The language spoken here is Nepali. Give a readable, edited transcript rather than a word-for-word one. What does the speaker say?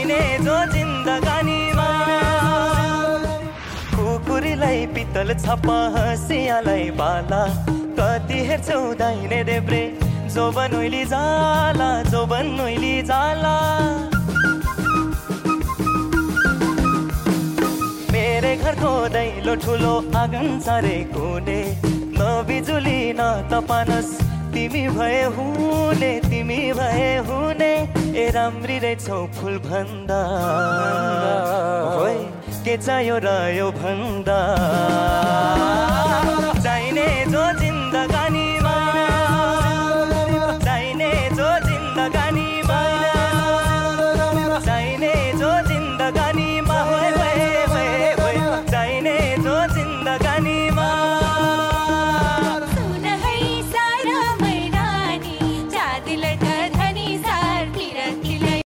चाहिने जो जिन्दगानीमा कुकुरीलाई पितल छप्पा हँसियालाई बाला कति हेर्छौ दाहिने देब्रे जोबन ओइली जाला जोबन ओइली जाला मेरे घरको दैलो ठुलो आँगन सारे कुने न बिजुली न तपानस तिमी भए हुने ए राम्री रहेछौ फुल भन्दा के चाहियो र यो भन्दा चाहिने जो